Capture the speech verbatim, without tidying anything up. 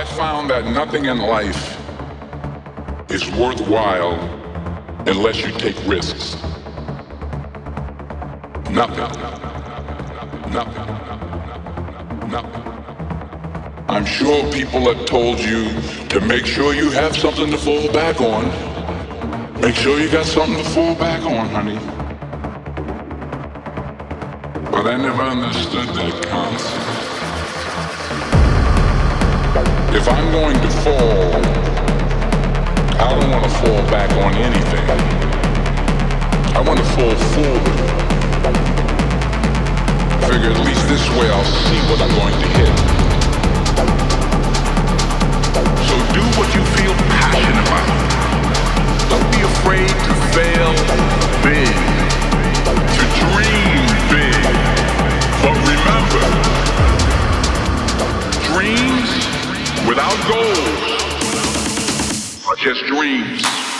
I found that nothing in life is worthwhile unless you take risks. Nothing. Nothing. Nothing. I'm sure people have told you to make sure you have something to fall back on. Make sure you got something to fall back on, honey. But I never understood that concept. If I'm going to fall, I don't want to fall back on anything. I want to fall forward. I figure at least this way I'll see what I'm going to hit. So do what you feel passionate about. Don't be afraid to fail big, to dream big. But remember, dreams without goals are just dreams.